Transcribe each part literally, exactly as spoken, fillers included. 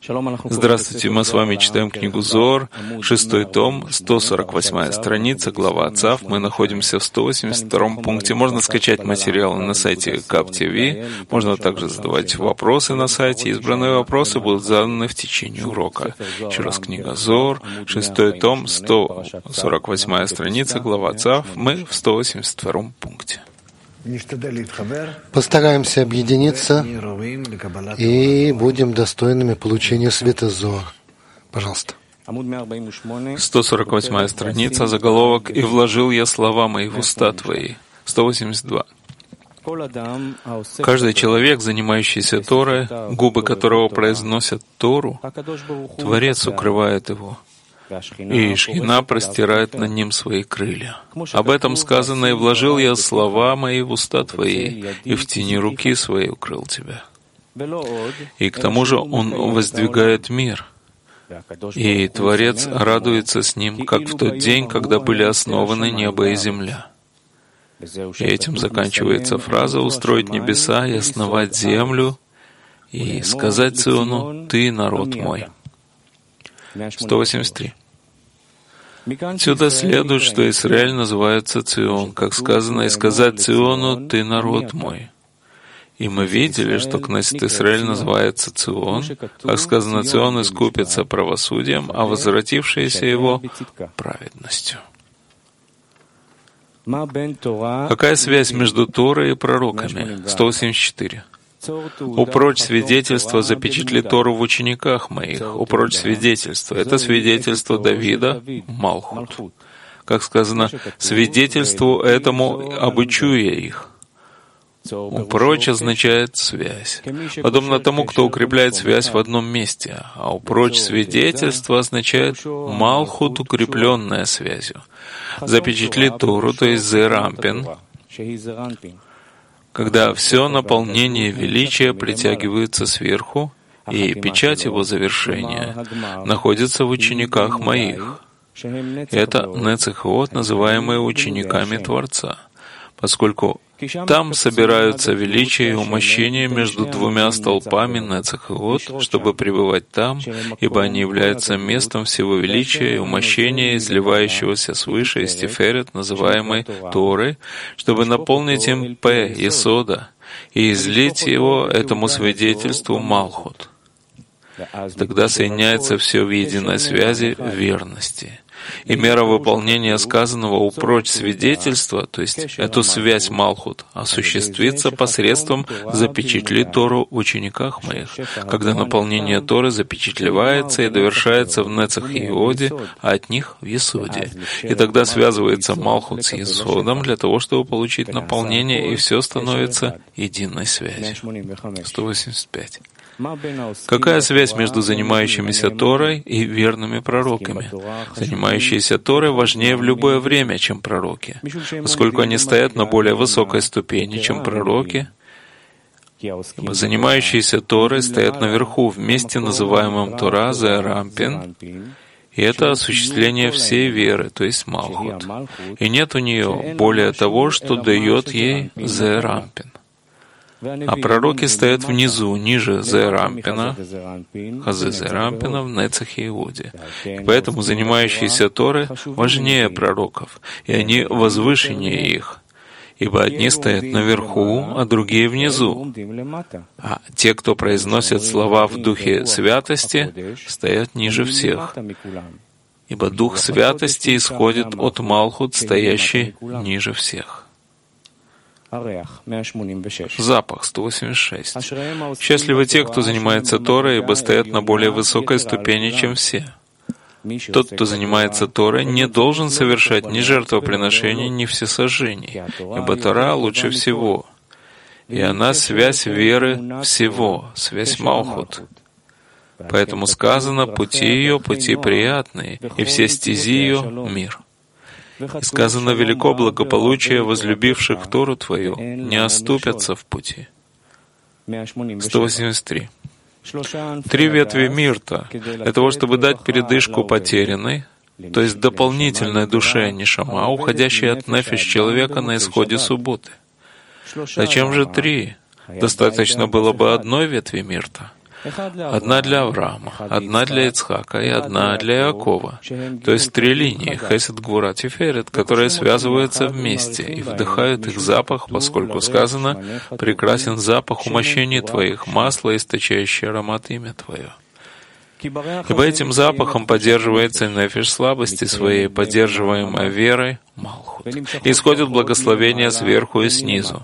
Здравствуйте, мы с вами читаем книгу Зоар, шестой том, сто сорок восьмая страница, глава Цав. Мы находимся в сто восемьдесят втором пункте. Можно скачать материалы на сайте Кап ти ви, можно также задавать вопросы на сайте. Избранные вопросы будут заданы в течение урока. Еще раз, книга Зоар, шестой том, сто сорок восьмая страница, глава Цав. Мы в сто восемьдесят втором пункте. Постараемся объединиться и будем достойными получения света Зоар. Пожалуйста. сто сорок восьмая страница, заголовок «И вложил я слова мои в уста твои». сто восемьдесят два. Каждый человек, занимающийся Торой, губы которого произносят Тору, Творец укрывает его, и Шхина простирает над ним свои крылья. Об этом сказано: «И вложил я слова мои в уста твои, и в тени руки своей укрыл тебя». И к тому же Он воздвигает мир, и Творец радуется с ним, как в тот день, когда были основаны небо и земля. И этим заканчивается фраза «устроить небеса и основать землю, и сказать Циону: Ты народ мой». сто восемьдесят три. Отсюда следует, что Израиль называется Цион, как сказано: «И сказать Циону: Ты народ мой». И мы видели, что Кнессет Израиль называется Цион, как сказано: «Цион искупится правосудием, а возвратившиеся его — праведностью». Какая связь между Торой и пророками? сто восемьдесят четыре. «Упрочь свидетельство, запечатли Тору в учениках моих». Упрочь свидетельство. Это свидетельство Давида, Малхут. Как сказано: «Свидетельству этому обучу я их». «Упрочь» означает связь, подобно тому, кто укрепляет связь в одном месте, а «упрочь свидетельство» означает Малхут, укрепленная связью. «Запечатли Тору», то есть «зерампин», когда все наполнение величия притягивается сверху, и печать его завершения находится в учениках моих. Это Нецехот, называемые учениками Творца, поскольку там собираются величие и умощение между двумя столпами Нецехот, чтобы пребывать там, ибо они являются местом всего величия и умощения, изливающегося свыше из Тиферет, называемой Торой, чтобы наполнить им П, Есода, и излить его этому свидетельству Малхут. Тогда соединяется все в единой связи верности. И мера выполнения сказанного «упрочь свидетельства», то есть эту связь Малхут, осуществится посредством «запечатли Тору в учениках моих», когда наполнение Торы запечатлевается и довершается в Нецах и Иоде, а от них в Есоде. И тогда связывается Малхут с Есодом для того, чтобы получить наполнение, и все становится единой связью. сто восемьдесят пять. Какая связь между занимающимися Торой и верными пророками? Занимающиеся Торой важнее в любое время, чем пророки, поскольку они стоят на более высокой ступени, чем пророки. Ибо занимающиеся Торой стоят наверху, в месте, называемом Тора Зерампин, и это осуществление всей веры, то есть Малхут. И нет у нее более того, что дает ей Зерампин. А пророки стоят внизу, ниже Зерампина, Хазы Зерампина в Нецах и Иуде. И поэтому занимающиеся Торой важнее пророков, и они возвышеннее их, ибо одни стоят наверху, а другие внизу. А те, кто произносят слова в духе святости, стоят ниже всех, ибо дух святости исходит от Малхут, стоящий ниже всех. Запах, сто восемьдесят шесть. Счастливы те, кто занимается Торой, ибо стоят на более высокой ступени, чем все. Тот, кто занимается Торой, не должен совершать ни жертвоприношений, ни всесожжений, ибо Тора лучше всего, и она связь веры всего, связь Малхут. Поэтому сказано: «Пути ее, пути приятные, и все стези ее — мир». И сказано: «Велико благополучие возлюбивших Тору Твою, не оступятся в пути». сто восемьдесят три. Три ветви мирта для того, чтобы дать передышку потерянной, то есть дополнительной душе нишама, уходящей от нефиш человека на исходе субботы. Зачем же три? Достаточно было бы одной ветви мирта. Одна для Авраама, одна для Ицхака и одна для Иакова. То есть три линии, Хесед, Гвура, Тиферет, которые связываются вместе и вдыхают их запах, поскольку сказано «прекрасен запах умощений Твоих, масло, источающее аромат имя Твое». Ибо этим запахом поддерживается нефиш слабости своей, поддерживаемой верой, Малхут. Исходит благословение сверху и снизу,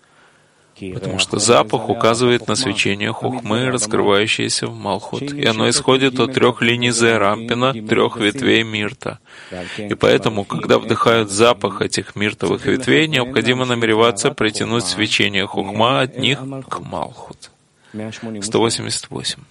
потому что запах указывает на свечение хохмы, раскрывающееся в Малхут, и оно исходит от трех линий Зерампина, трех ветвей мирта. И поэтому, когда вдыхают запах этих миртовых ветвей, необходимо намереваться притянуть свечение хохма от них к Малхут. сто восемьдесят восемь.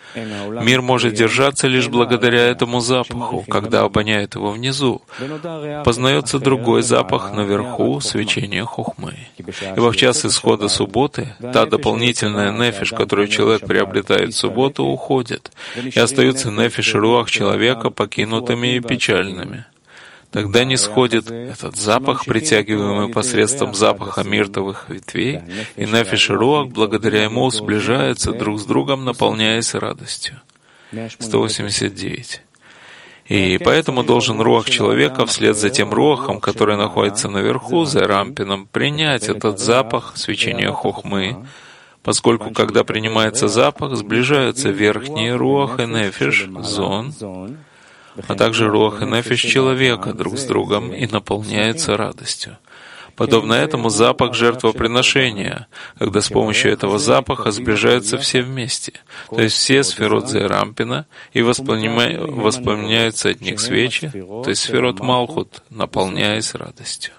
Мир может держаться лишь благодаря этому запаху, когда обоняет его внизу. Познается другой запах наверху, свечение хохмы. Ибо в час исхода субботы та дополнительная нефиш, которую человек приобретает в субботу, уходит, и остаются нефиш и руах человека покинутыми и печальными. Тогда не сходит этот запах, притягиваемый посредством запаха миртовых ветвей, и нефиш и руах, благодаря ему, сближаются друг с другом, наполняясь радостью. сто восемьдесят девять. И поэтому должен руах человека вслед за тем руахом, который находится наверху, за рампином, принять этот запах свечения хохмы, поскольку, когда принимается запах, сближаются верхние руах и нефиш, зон, а также руах и нефиш человека друг с другом и наполняется радостью. Подобно этому запах жертвоприношения, когда с помощью этого запаха сближаются все вместе, то есть все сферот Зерампина, и воспламеня... воспламеняются от них свечи, то есть сферот Малхут, наполняясь радостью.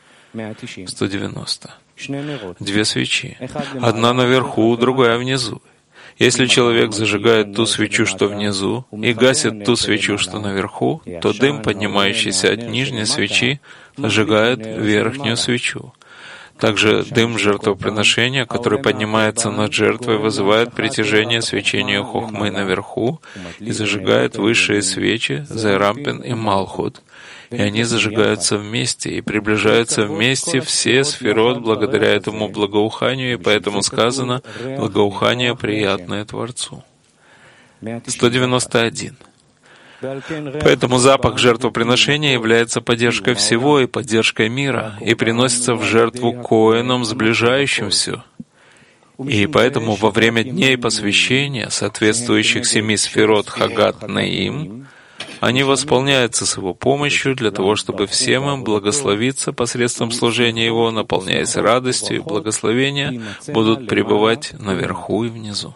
сто девяносто. Две свечи. Одна наверху, другая внизу. Если человек зажигает ту свечу, что внизу, и гасит ту свечу, что наверху, то дым, поднимающийся от нижней свечи, зажигает верхнюю свечу. Также дым жертвоприношения, который поднимается над жертвой, вызывает притяжение свечения хохмы наверху и зажигает высшие свечи, Зерампин и Малхут, и они зажигаются вместе и приближаются вместе все сферот благодаря этому благоуханию, и поэтому сказано «благоухание приятное Творцу». сто девяносто один. Поэтому запах жертвоприношения является поддержкой всего и поддержкой мира, и приносится в жертву коэном, сближающим все. И поэтому во время дней посвящения, соответствующих семи сферот Хагат Наим, они восполняются с его помощью для того, чтобы всем им благословиться посредством служения его, наполняясь радостью, и благословения будут пребывать наверху и внизу.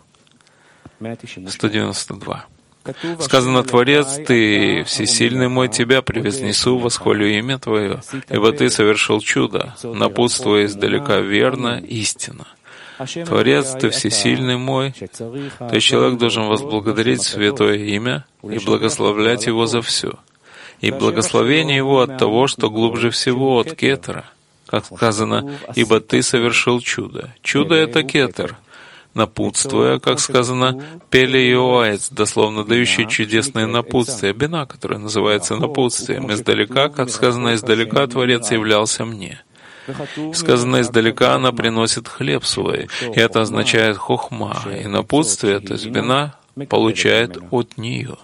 сто девяносто два. Сказано: «Творец, Ты, всесильный мой, Тебя превознесу, восхвалю имя Твое, ибо Ты совершил чудо, напутствуя издалека верно, истинно». Творец, Ты всесильный мой, то есть человек должен возблагодарить святое имя и благословлять его за все. И благословение его от того, что глубже всего, от кетера. Как сказано, «Ибо Ты совершил чудо». Чудо — это кетер. Напутствуя, как сказано, «Пеле Иоаец», дословно дающий чудесные напутствия, бина, которая называется напутствием. Издалека, как сказано, «Издалека Творец являлся мне». Сказано, издалека она приносит хлеб свой, и это означает хохма, и напутствие, то есть бина, получает от нее.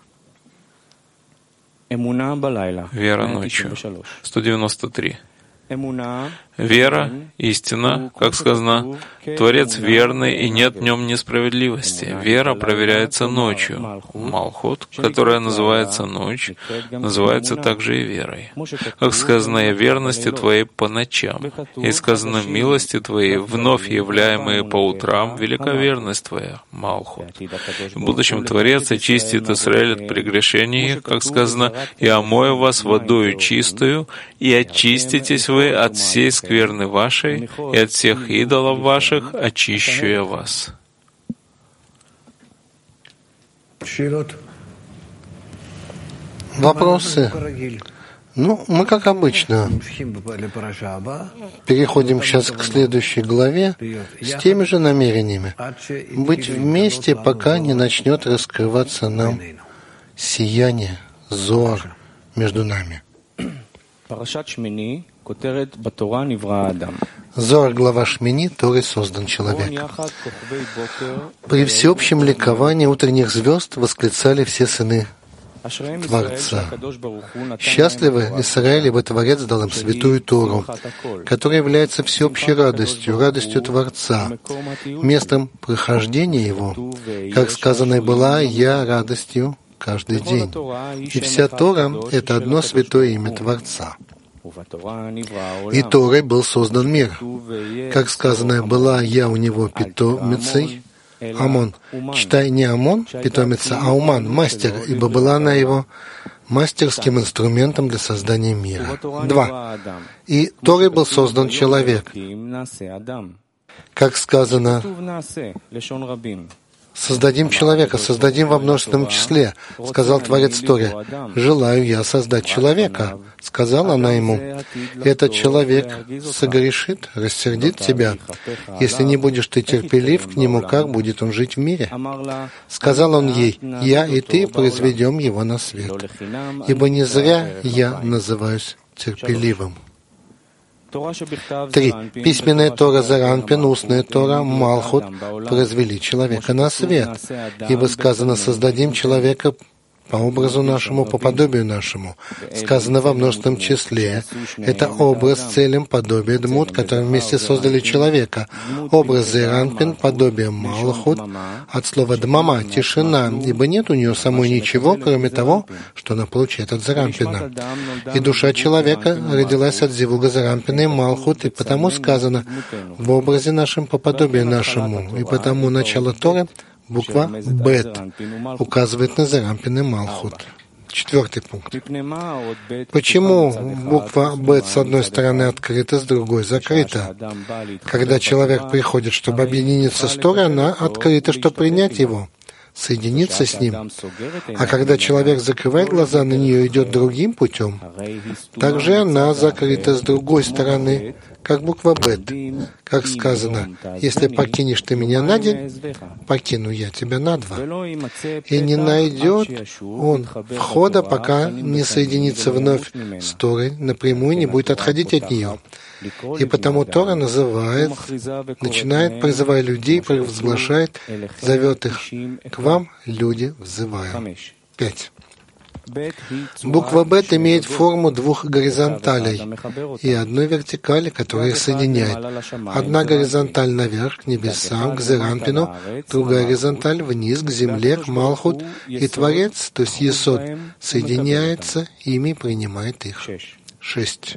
Вера ночью. сто девяносто три. Вера, истина, как сказано, Творец верный, и нет в нем несправедливости. Вера проверяется ночью. Малхут, которая называется ночь, называется также и верой. Как сказано, и верности Твоей по ночам, и сказано, милости Твоей, вновь являемые по утрам, велика верность Твоя, Малхут. В будущем Творец очистит Исраэль от прегрешений их, как сказано, и омою вас водою чистую, и очиститесь вы от всей скверны вашей, и от всех идолов ваших очищу я вас. Вопросы? Ну, мы, как обычно, переходим сейчас к следующей главе с теми же намерениями. Быть вместе, пока не начнет раскрываться нам сияние, зоар между нами. Зоар, глава Шмини, Торой создан человек. При всеобщем ликовании утренних звезд восклицали все сыны Творца. Счастливы Израиль, ибо Творец дал им святую Тору, которая является всеобщей радостью, радостью Творца, местом прохождения Его, как сказано и была я радостью каждый день. И вся Тора — это одно святое имя Творца. И Торой был создан мир. Как сказано, была я у него питомицей, Амон. Читай не Амон, питомица, а Уман, мастер, ибо была она его мастерским инструментом для создания мира. Два. И Торой был создан человек. Как сказано, создадим человека, создадим во множественном числе, сказал Творец Торе. Желаю я создать человека, сказала она ему. Этот человек согрешит, рассердит тебя. Если не будешь ты терпелив к нему, как будет он жить в мире? Сказал он ей, я и ты произведем его на свет, ибо не зря я называюсь терпеливым. Три. Письменная Тора Заранпин, устная Тора Малхут произвели человека на свет, ибо сказано, создадим человека по образу нашему, по подобию нашему. Сказано во множественном числе. Это образ, целым, подобие Дмут, которым вместе создали человека. Образ Заранпин, подобие Малхут, от слова Дмама, тишина, ибо нет у нее самой ничего, кроме того, что она получает от Заранпина. И душа человека родилась от Зивуга Заранпина и Малхут, и потому сказано в образе нашем, по подобию нашему. И потому начало Торы, буква Бет, указывает на Заранпин и Малхут. Четвертый пункт. Почему буква Бет с одной стороны открыта, с другой закрыта? Когда человек приходит, чтобы объединиться с Торой, она открыта, чтобы принять его, соединиться с ним. А когда человек закрывает глаза на нее и идет другим путем, также она закрыта с другой стороны, как буква Бет. Как сказано, если покинешь ты меня на день, покину я тебя на два. И не найдет он входа, пока не соединится вновь с Торой, напрямую не будет отходить от нее. И потому Тора называет, начинает, призывая людей, провозглашает, зовет их к вам, люди, взывая. Пять. Буква Бет имеет форму двух горизонталей и одной вертикали, которая их соединяет. Одна горизонталь наверх, к небесам, к Заранпину, другая горизонталь вниз, к земле, к Малхут, и Творец, то есть Есод, соединяется ими и принимает их. Шесть.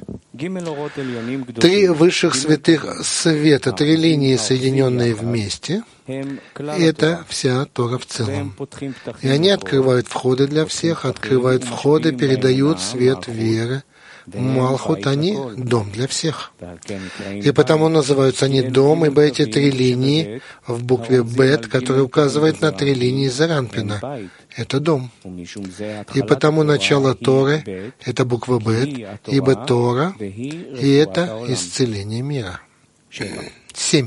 Три высших святых света, три линии, соединенные вместе, это вся Тора в целом. И они открывают входы для всех, открывают входы, передают свет веры. Малхут, они — дом для всех. И потому называются они дом, ибо эти три линии в букве Бет, которая указывает на три линии Заранпина, это дом. И потому начало Торы — это буква Бет, ибо Тора, и это исцеление мира. Семь.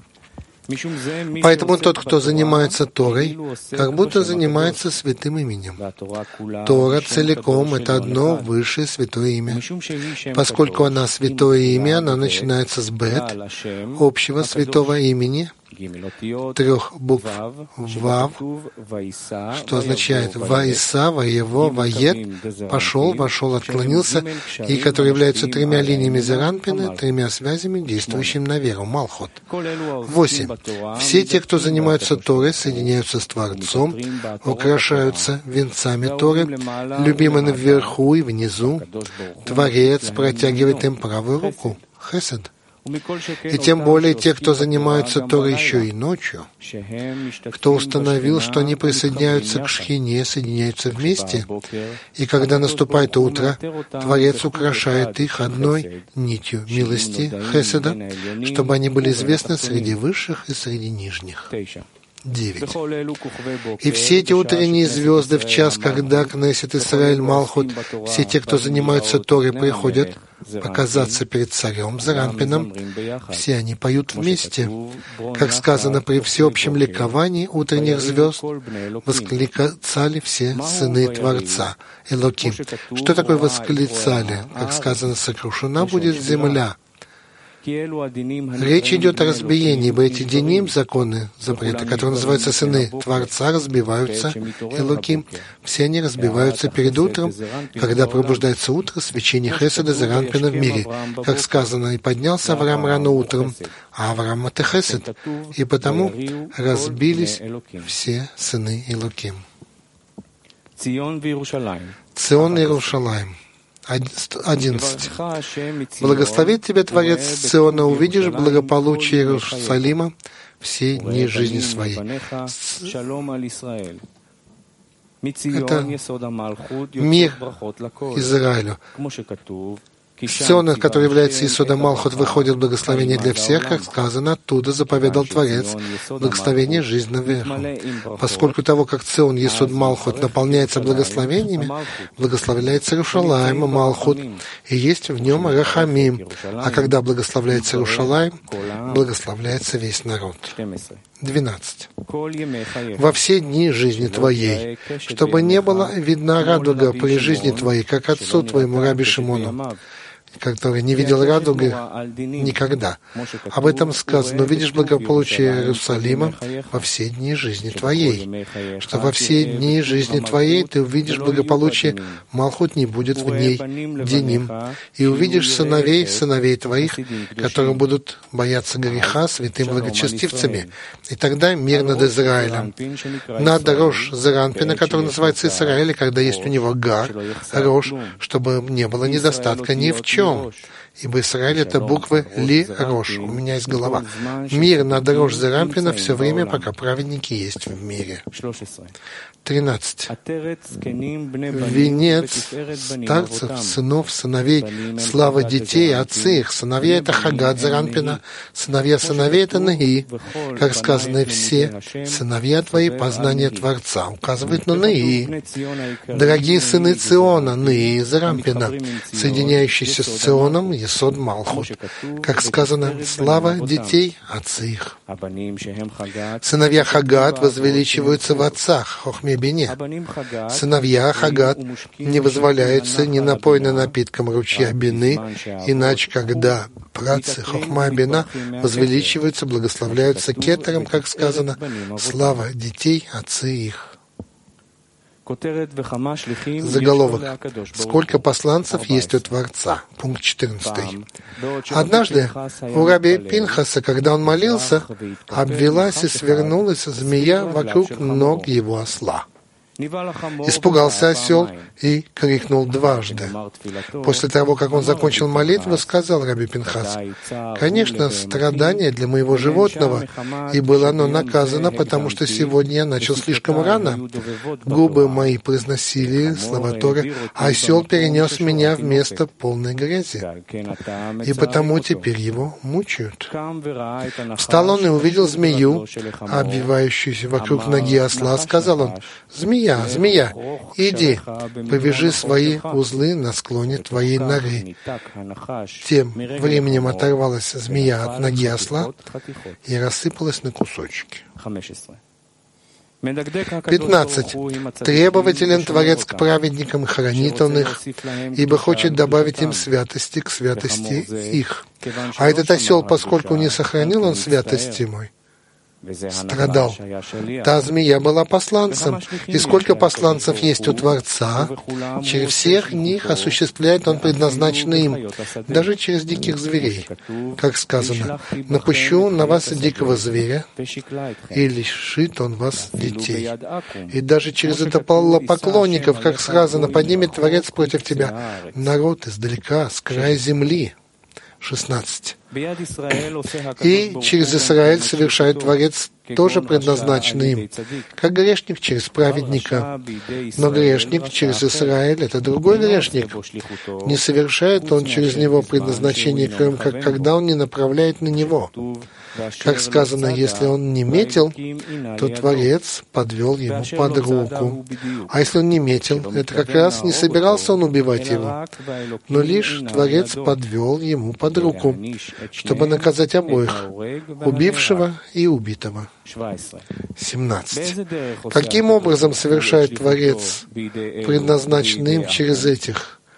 Поэтому тот, кто занимается Торой, как будто занимается святым именем. Тора целиком — это одно высшее святое имя. Поскольку она святое имя, она начинается с Бет, общего святого имени, трех букв Вав, что означает «Ваиса», «Воево», «Ваед», «пошел», «вошел», «отклонился», и которые являются тремя линиями Заранпина, тремя связями, действующими на веру, Малхут. Восемь. Все те, кто занимаются Торой, соединяются с Творцом, украшаются венцами Торы, любимыми вверху и внизу. Творец протягивает им правую руку, Хесед. И тем более те, кто занимаются Торой еще и ночью, кто установил, что они присоединяются к Шхине, соединяются вместе, и когда наступает утро, Творец украшает их одной нитью милости, Хеседа, чтобы они были известны среди высших и среди нижних. Девять. И все эти утренние звезды в час, когда Кнессет Исраэль Малхут, все те, кто занимаются Торой, приходят показаться перед царем Заранпином, все они поют вместе. Как сказано, при всеобщем ликовании утренних звезд восклицали все сыны Творца, Элоким. Что такое восклицали? Как сказано, сокрушена будет земля. Речь идет о разбиении, ибо эти диним, законы, запреты, которые называются сыны Творца, разбиваются, Элоким, все они разбиваются перед утром, когда пробуждается утро, свечение Хеседа Заранпина в мире. Как сказано, и поднялся Авраам рано утром, а Авраам — это Хесед, и потому разбились все сыны Элоким. Цион и Иерушалаим. Одиннадцать. Благословит тебя Творец Циона, увидишь благополучие Иерусалима все дни жизни своей. Это мир Израилю. С Циона, который является Исодом Малхут, выходит благословение для всех, как сказано, оттуда заповедал Творец благословение жизнь наверху. Поскольку того, как Цион, Исод Малхут, наполняется благословениями, благословляется Иерушалаим, Малхут, и есть в нем Рахамим. А когда благословляется Иерушалаим, благословляется весь народ. Двенадцать. Во все дни жизни твоей, чтобы не было видна радуга при жизни твоей, как отцу твоему Раби Шимону, который не видел радуги никогда. Об этом сказано: увидишь благополучие Иерусалима во все дни жизни твоей. Что во все дни жизни твоей ты увидишь благополучие, Малхут не будет в ней диним, и увидишь сыновей, сыновей твоих, которые будут бояться греха святым благочестивцами. И тогда мир над Израилем. Над рожь Заранпина, который называется Израиль, когда есть у него гар, рожь, чтобы не было недостатка ни в чем. Ибо Израиль — это буквы Ли Рош. У меня есть голова. Мир над рожь Заранпина все время, пока праведники есть в мире. Тринадцать. Венец старцев, сынов, сыновей, слава детей, отцы их. Сыновья — это Хагат Заранпина, сыновья сыновей — это Наи. Как сказано, все сыновья твои — познание Творца. Указывает на Наи. Дорогие сыны Циона, Наи Заранпина, соединяющиеся с Ционом, Есод Малхут. Как сказано, слава детей, отцы их. Сыновья Хагат возвеличиваются в отцах, Хохме Бине. Сыновья Хагат не возволяются ни напойным напитком ручья Бины, иначе когда братцы Хохма Бина возвеличиваются, благословляются кетером, как сказано, слава детей, отцы их. Заголовок. Сколько посланцев есть у Творца? Пункт четырнадцатый. Однажды у Раби Пинхаса, когда он молился, обвелась и свернулась змея вокруг ног его осла. Испугался осел и крикнул дважды. После того, как он закончил молитву, сказал Раби Пинхас: «Конечно, страдание для моего животного, и было оно наказано, потому что сегодня я начал слишком рано. Губы мои произносили слова Торы, а осел перенес меня в место полной грязи, и потому теперь его мучают». Встал он и увидел змею, обвивающуюся вокруг ноги осла. Сказал он: «Змея, змея, иди, повяжи свои узлы на склоне твоей норы». Тем временем оторвалась змея от ноги осла и рассыпалась на кусочки. Пятнадцать. Требователен Творец к праведникам, и хранит Он их, ибо хочет добавить им святости к святости их. А этот осел, поскольку не сохранил он святости мой, страдал. Та змея была посланцем. И сколько посланцев есть у Творца, через всех них осуществляет Он предназначенное им, даже через диких зверей. Как сказано: «Напущу на вас дикого зверя, и лишит Он вас детей». И даже через это поклонников, как сказано, поднимет Творец против тебя народ издалека, с края земли. шестнадцать. И через Израиль совершает Творец тоже предназначенный им, как грешник через праведника. Но грешник через Израиль — это другой грешник. Не совершает он через него предназначение, кроме как когда он не направляет на него. Как сказано, если он не метил, то Творец подвел ему под руку. А если он не метил, это как раз не собирался он убивать его, но лишь Творец подвел ему под руку, чтобы наказать обоих, убившего и убитого. семнадцать. Каким образом совершает Творец предназначенный им через этих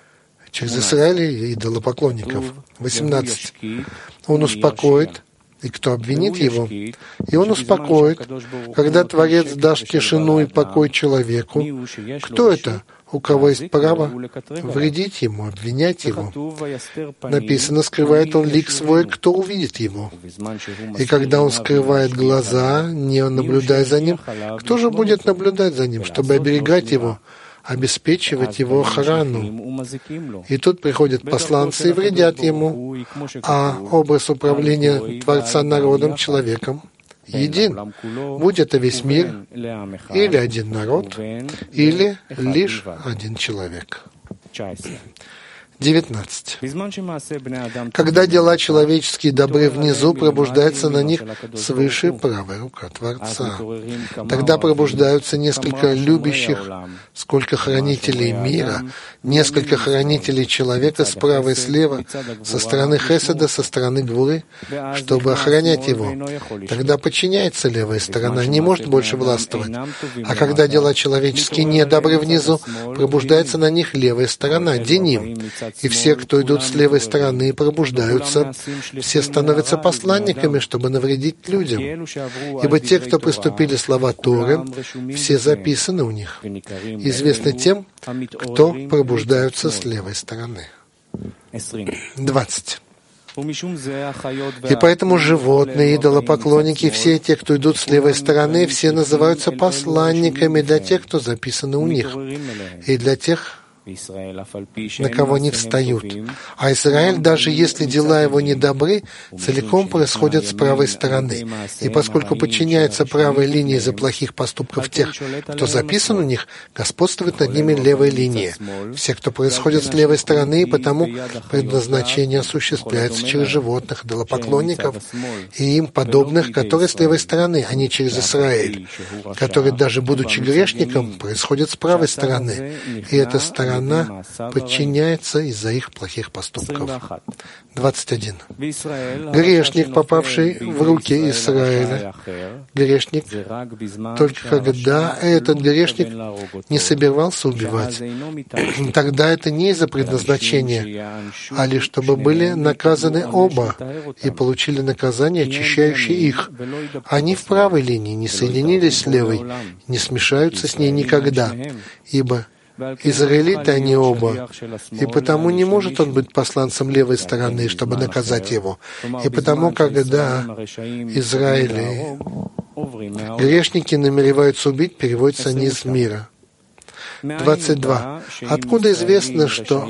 через Израиля и идолопоклонников. восемнадцать. Он успокоит, и кто обвинит его? И он успокоит, когда Творец даст тишину и покой человеку. Кто это? У кого есть право вредить ему, обвинять его? Написано, скрывает он лик свой, кто увидит его. И когда он скрывает глаза, не наблюдая за ним, кто же будет наблюдать за ним, чтобы оберегать его, обеспечивать его охрану? И тут приходят посланцы и вредят ему, а образ управления Творца народом, человеком, един, будь это весь мир, или один народ, или лишь один человек. девятнадцать. Когда дела человеческие добры внизу, пробуждается на них свыше правая рука Творца. Тогда пробуждаются несколько любящих, сколько хранителей мира, несколько хранителей человека справа и слева, со стороны Хеседа, со стороны Гвуры, чтобы охранять его. Тогда подчиняется левая сторона, не может больше властвовать. А когда дела человеческие не добры внизу, пробуждается на них левая сторона, Деним. И все, кто идут с левой стороны, пробуждаются, все становятся посланниками, чтобы навредить людям. Ибо те, кто приступили слова Торы, все записаны у них, известны тем, кто пробуждаются с левой стороны. двадцать. И поэтому животные, идолопоклонники, все те, кто идут с левой стороны, все называются посланниками для тех, кто записаны у них, и для тех, на кого они встают. А Израиль, даже если дела его не добры, целиком происходят с правой стороны. И поскольку подчиняется правой линии из-за плохих поступков тех, кто записан у них, господствует над ними левая линия. Все, кто происходит с левой стороны, и потому предназначение осуществляется через животных, идолопоклонников и им подобных, которые с левой стороны, а не через Израиль, который, даже будучи грешником, происходит с правой стороны. И эта сторона она подчиняется из-за их плохих поступков. двадцать один. Грешник, попавший в руки Израиля, грешник, только когда этот грешник не собирался убивать, тогда это не из-за предназначения, а лишь чтобы были наказаны оба и получили наказание, очищающее их. Они в правой линии не соединились с левой, не смешаются с ней никогда, ибо израилиты они оба, и потому не может он быть посланцем левой стороны, чтобы наказать его. И потому, когда Израиль, грешники намереваются убить, переводятся они из мира. двадцать два. Откуда известно, что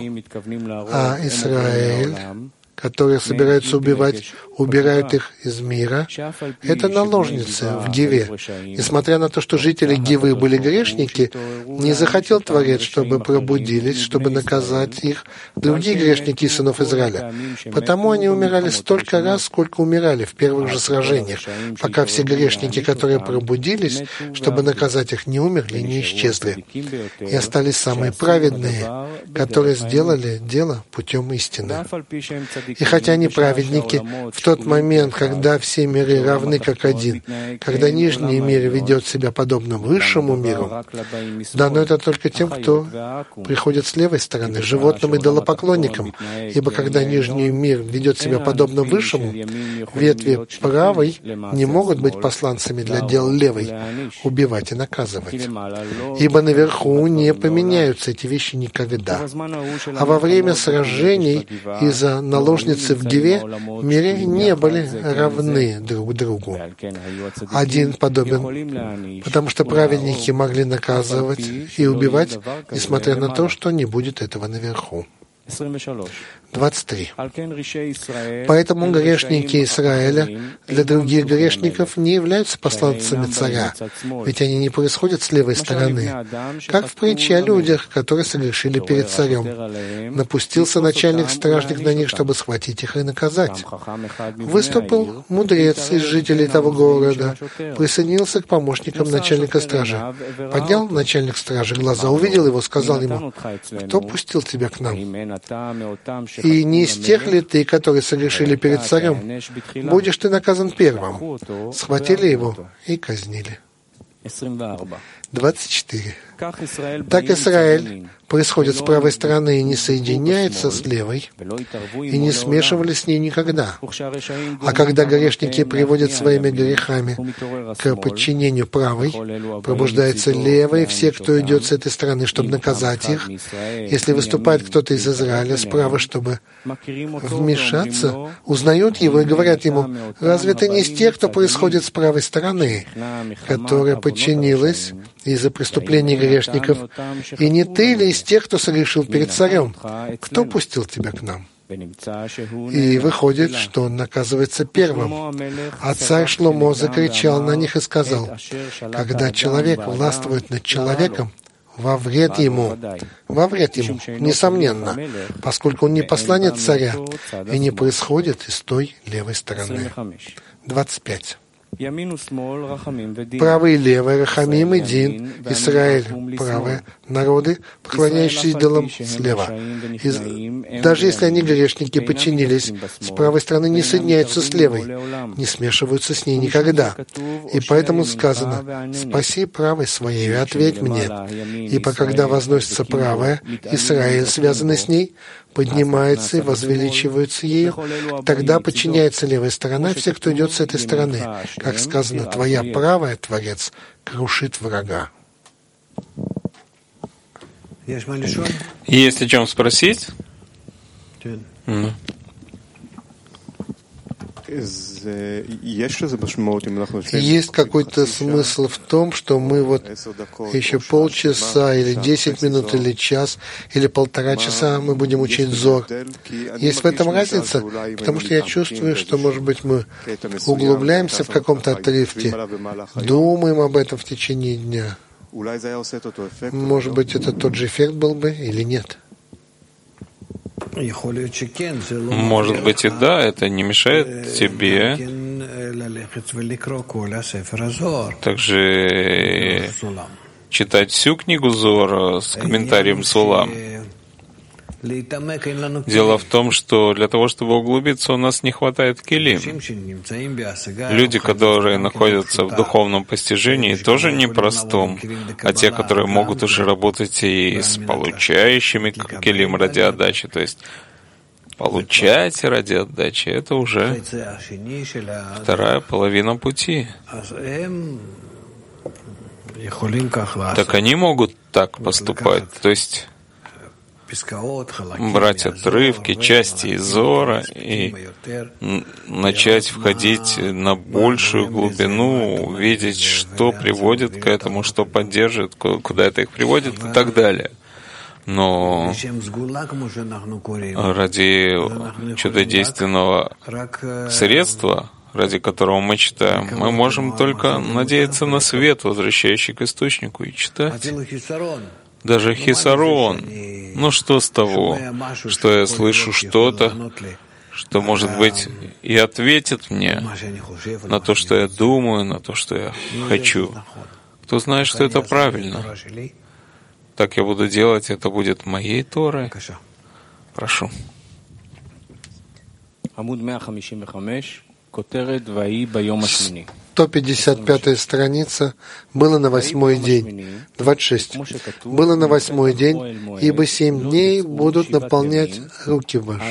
а Израиль, которые собираются убивать, убирают их из мира, это наложницы в Гиве. Несмотря на то, что жители Гивы были грешники, не захотел Творец, чтобы пробудились, чтобы наказать их другие грешники сынов Израиля. Потому они умирали столько раз, сколько умирали в первых же сражениях, пока все грешники, которые пробудились, чтобы наказать их, не умерли и не исчезли. И остались самые праведные, которые сделали дело путем истины. И хотя они праведники, в тот момент, когда все миры равны как один, когда нижний мир ведет себя подобно высшему миру, дано это только тем, кто приходит с левой стороны, животным и идолопоклонникам. Ибо когда нижний мир ведет себя подобно высшему, ветви правой не могут быть посланцами для дел левой, убивать и наказывать. Ибо наверху не поменяются эти вещи никогда. А во время сражений из-за наложницы в Гиве миры не были равны друг другу. Один подобен, потому что праведники могли наказывать и убивать, несмотря на то, что не будет этого наверху. двадцать три. Поэтому грешники Израиля для других грешников не являются посланцами царя, ведь они не происходят с левой стороны. Как в притче о людях, которые согрешили перед царем. Напустился начальник стражник на них, чтобы схватить их и наказать. Выступил мудрец из жителей того города, присоединился к помощникам начальника стражи. Поднял начальник стражи глаза, увидел его, сказал ему: «Кто пустил тебя к нам? И не из тех ли ты, которые согрешили перед царем? Будешь ты наказан первым». Схватили его и казнили. двадцать четыре. Так Израиль происходит с правой стороны и не соединяется с левой, и не смешивались с ней никогда. А когда грешники приводят своими грехами к подчинению правой, пробуждается левой, все, кто идет с этой стороны, чтобы наказать их. Если выступает кто-то из Израиля справа, чтобы вмешаться, узнают его и говорят ему: «Разве ты не из тех, кто происходит с правой стороны, которая подчинилась из-за преступлений грешников, и не ты ли из тех, кто согрешил перед царем? Кто пустил тебя к нам?» И выходит, что он наказывается первым. А царь Шломо закричал на них и сказал: «Когда человек властвует над человеком, во вред ему, во вред ему, несомненно, поскольку он не посланец царя и не происходит из той левой стороны». двадцать пять. Правый и левый, Рахамим и Дин, Израиль, правые народы, поклоняющиеся идолам, слева. И даже если они грешники подчинились, с правой стороны не соединяются с левой, не смешиваются с ней никогда. И поэтому сказано: «Спаси правой своей и ответь мне». Ибо когда возносится правая, Израиль, связанный с ней, поднимается и возвеличивается ею, тогда подчиняется левая сторона, все, кто идет с этой стороны. Как сказано: «Твоя правая, Творец, крушит врага». Есть о чем спросить? Mm. Есть какой-то смысл в том, что мы вот еще полчаса или десять минут или час или полтора часа мы будем учить Зор. Есть в этом разница, потому что я чувствую, что, может быть, мы углубляемся в каком-то отрывке, думаем об этом в течение дня. Может быть, это тот же эффект был бы или нет? Может быть и да, это не мешает тебе также читать всю книгу Зора с комментарием Сулам. Дело в том, что для того, чтобы углубиться, у нас не хватает келим. Люди, которые находятся в духовном постижении, тоже непростом, а те, которые могут уже работать и с получающими келим ради отдачи, то есть получать ради отдачи, это уже вторая половина пути. Так они могут так поступать, то есть брать отрывки, части из Зора и начать входить на большую глубину, видеть, что приводит к этому, что поддерживает, куда это их приводит и так далее. Но ради чудодейственного средства, ради которого мы читаем, мы можем только надеяться на свет, возвращающий к источнику, и читать. Даже хисарон. Ну что с того, что я слышу что-то, что, может быть, и ответит мне на то, что я думаю, на то, что я хочу. Кто знает, что это правильно. Так я буду делать, это будет моей Торой. Прошу. сто пятьдесят пятая страница. Было на восьмой день. двадцать шесть. Было на восьмой день, ибо семь дней будут наполнять руки ваши.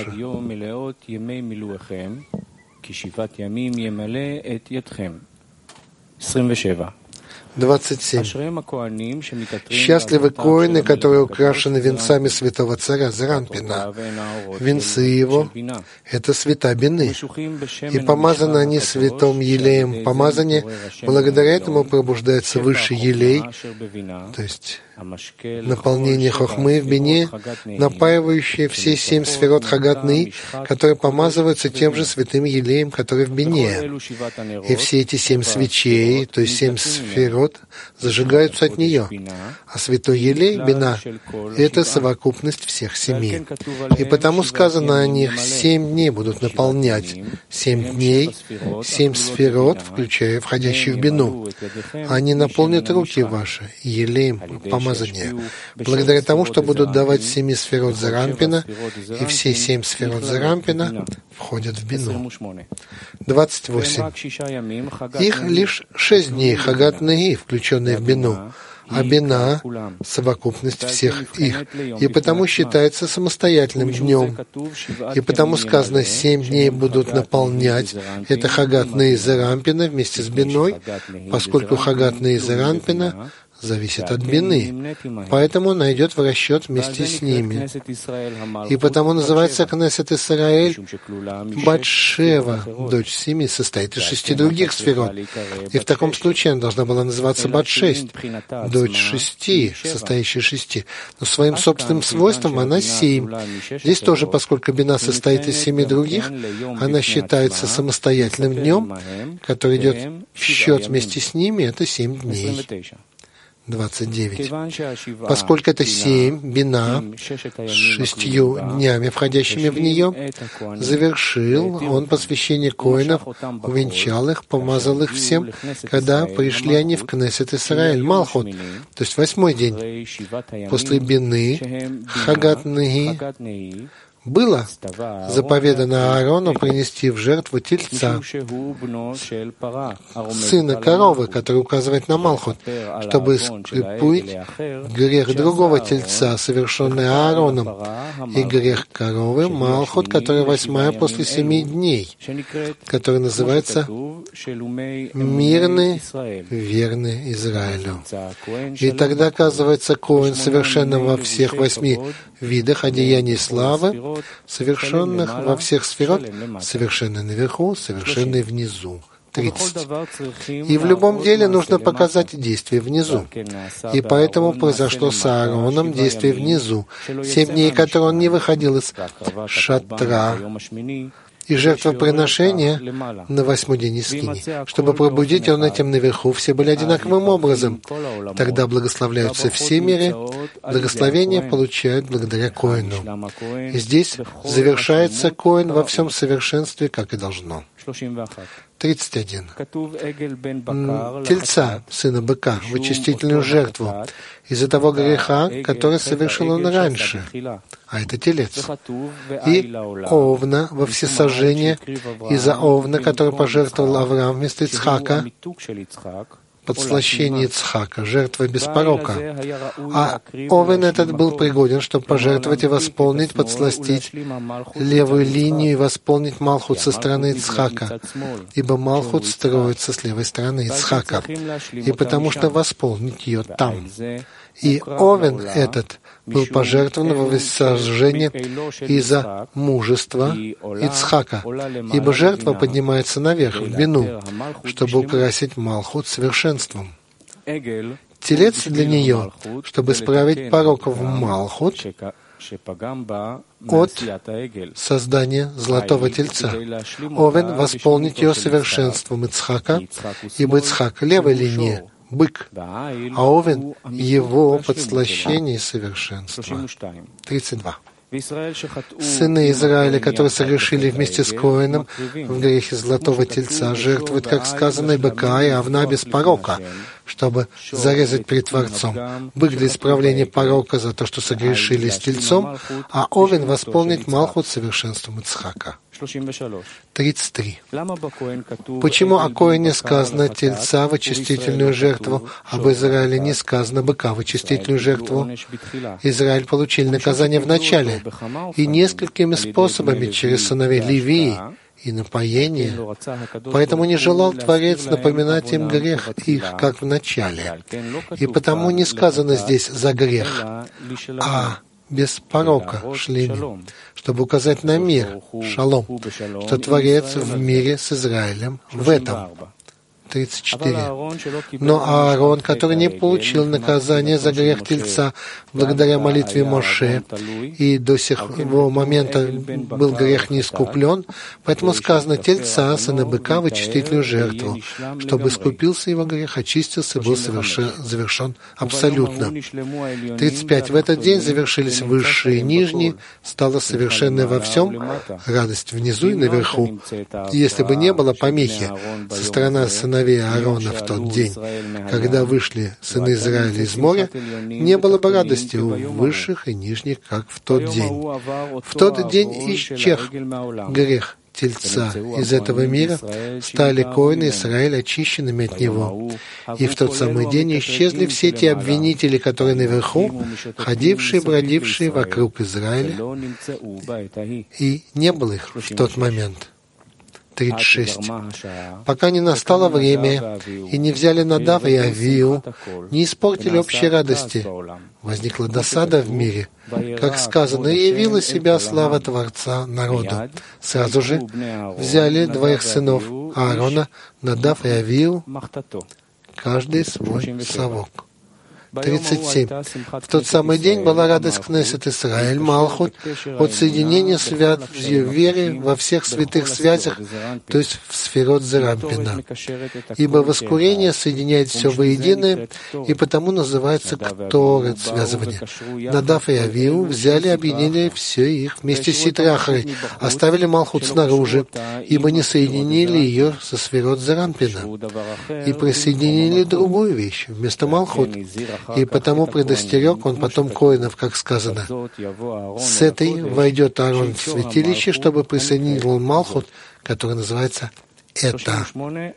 двадцать семь. Счастливы коины, которые украшены венцами святого царя Заранпина. Венцы его — это света бины. И помазаны они святым елеем помазания. Благодаря этому пробуждается высший елей, то есть наполнение хохмы в бине, напаивающее все семь сферот хагатны, которые помазываются тем же святым елеем, который в бине. И все эти семь свечей, то есть семь сферот, зажигаются от нее. А святой елей, бина, это совокупность всех семи. И потому сказано о них: семь дней будут наполнять. Семь дней, семь сферот, включая входящих в бину. Они наполнят руки ваши елеем помазания. Благодаря тому, что будут давать семи сферот Заранпина, и все семь сферот Заранпина входят в бину. двадцать восемь. Их лишь шесть дней Хагат Неги, включенные в бину, а бина — совокупность всех их, и потому считается самостоятельным днем. И потому сказано, семь дней будут наполнять это Хагат Нейзер Рампина вместе с биной, поскольку Хагат Нейзер Рампина зависит от бины, поэтому он идет в расчет вместе с ними. И потому называется Кнесет Исраэль Батшева, дочь Семи, состоит из шести других сферот. И в таком случае она должна была называться Батшесть, дочь шести, состоящая из шести. Но своим собственным свойством она семь. Здесь тоже, поскольку бина состоит из семи других, она считается самостоятельным днем, который идет в счет вместе с ними, это семь дней. двадцать девять. Поскольку это семь, бина, с шестью днями, входящими в нее, завершил он посвящение коинов, увенчал их, помазал их всем, когда пришли они в Кнесет Исраэль, Малхут, то есть восьмой день. После бины, Хагат Неги, было заповедано Аарону принести в жертву тельца, сына коровы, который указывает на Малхут, чтобы искупить грех другого тельца, совершенный Аароном, и грех коровы Малхут, которая восьмая после семи дней, который называется «Мирный, верный Израилю». И тогда оказывается коэн совершенным во всех восьми видах одеяний славы, совершенных во всех сферот, совершенный наверху, совершенный внизу. тридцать. И в любом деле нужно показать действие внизу. И поэтому произошло с Аароном действие внизу. Семь дней, которые он не выходил из шатра, и жертвоприношение на восьмой день из скини. Чтобы пробудить он этим наверху, все были одинаковым образом. Тогда благословляются все миры, благословение получают благодаря коину. И здесь завершается коин во всем совершенстве, как и должно. тридцать один. Тельца, сына быка, в очистительную жертву, из-за того греха, который совершил он раньше, а это телец. И овна во всесожжение, из-за овна, который пожертвовал Авраам вместо Ицхака, подслащение Ицхака, жертва без порока. А овен этот был пригоден, чтобы пожертвовать и восполнить, подсластить левую линию и восполнить Малхут со стороны Ицхака, ибо Малхут строится с левой стороны Ицхака, и потому что восполнить ее там. И овен этот был пожертвован во всесожжение из-за мужества Ицхака, ибо жертва поднимается наверх, в бину, чтобы украсить Малхут совершенством. Телец для нее, чтобы исправить порок в Малхут от создания золотого тельца. Овен восполнить ее совершенством Ицхака, ибо Ицхак — левая линия, бык, а овен — его подслащение и совершенство. тридцать два. Сыны Израиля, которые согрешили вместе с коином в грехе золотого тельца, жертвуют, как сказано, и быка, и овна без порока, чтобы зарезать пред Творцом. Бык для исправления порока за то, что согрешили с тельцом, а овен восполнит Малхут совершенством Ицхака. тридцать три. Почему о коине сказано тельца в очистительную жертву, об Израиле не сказано быка в очистительную жертву? Израиль получил наказание в начале, и несколькими способами через сыновей Левии и напоение. Поэтому не желал Творец напоминать им грех их, как в начале. И потому не сказано здесь «за грех», а без порока, шлеми, чтобы указать на мир, шалом, что Творец в мире с Израилем в этом. тридцать четыре. Но Аарон, который не получил наказание за грех тельца благодаря молитве Моше, и до сего момента был грех не искуплен, поэтому сказано тельца, сына быка, в очистительную жертву, чтобы искупился его грех, очистился и был совершен, завершен абсолютно. тридцать пять. В этот день завершились высшие и нижние, стало совершенное во всем, радость внизу и наверху. И если бы не было помехи со стороны сына Аарона в тот день, когда вышли сыны Израиля из моря, не было бы радости у высших и нижних, как в тот день. В тот день исчез грех Тельца из этого мира, стали коины Израиля очищенными от него. И в тот самый день исчезли все те обвинители, которые наверху, ходившие, бродившие вокруг Израиля, и не было их в тот момент. тридцать шесть. Пока не настало время, и не взяли Надав и Авию, не испортили общей радости. Возникла досада в мире. Как сказано, и явила себя слава Творца народу. Сразу же взяли двоих сынов Аарона, Надав и Авию, каждый свой совок. тридцать семь. В тот самый день была радость Кнессет Исраэль Малхут от соединения свят в вере во всех святых связях, то есть в сферот Зерампина. Ибо воскурение соединяет все воедино, и потому называется Кторет связывание. Надав и Авиу взяли и объединили все их вместе с Ситрахарой, оставили Малхут снаружи, ибо не соединили ее со сферот Зерампина, и присоединили другую вещь вместо Малхут. И потому предостерег он потом коинов, как сказано. С этой войдет Аарон в святилище, чтобы присоединил он Малхут, который называется «это».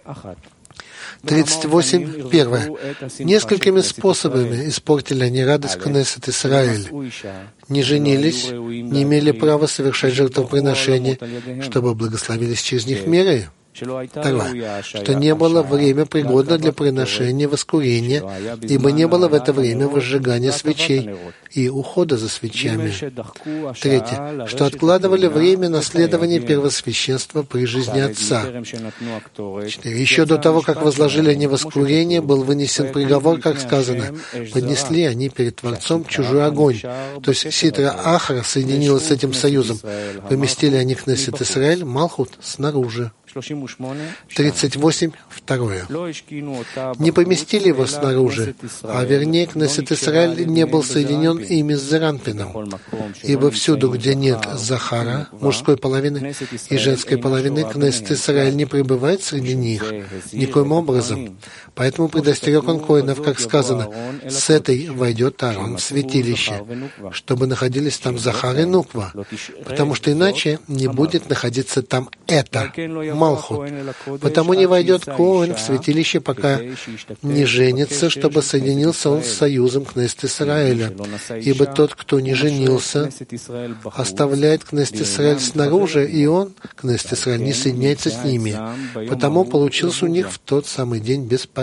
тридцать восемь. Первое. Несколькими способами испортили они радость Кнессет Исраэль. Не женились, не имели права совершать жертвоприношения, чтобы благословились через них миры. Второе, что не было время пригодно для приношения воскурения, ибо не было в это время возжигания свечей и ухода за свечами. Третье, что откладывали время наследования первосвященства при жизни отца. Четыре, еще до того, как возложили они воскурение, был вынесен приговор, как сказано, поднесли они перед Творцом чужой огонь. То есть Ситра Ахара соединилась с этим союзом. Поместили они Кнессет Исраэль, Малхут, снаружи. тридцать восемь. Второе. Не поместили его снаружи, а вернее Кнессет Исраэль не был соединен ими с Зеранпином, ибо всюду, где нет Захара, мужской половины и женской половины, Кнессет Исраэль не пребывает среди них никоим образом. Поэтому предостерег он коинов, как сказано, с этой войдет Аарон в святилище, чтобы находились там Захар и Нуква, потому что иначе не будет находиться там это, Малхут. Потому не войдет коин в святилище, пока не женится, чтобы соединился он с союзом Кнессет Исраэля. Ибо тот, кто не женился, оставляет Кнессет Исраэль снаружи, и он, Кнессет Исраэль, не соединяется с ними. Потому получился у них в тот самый день беспорядок.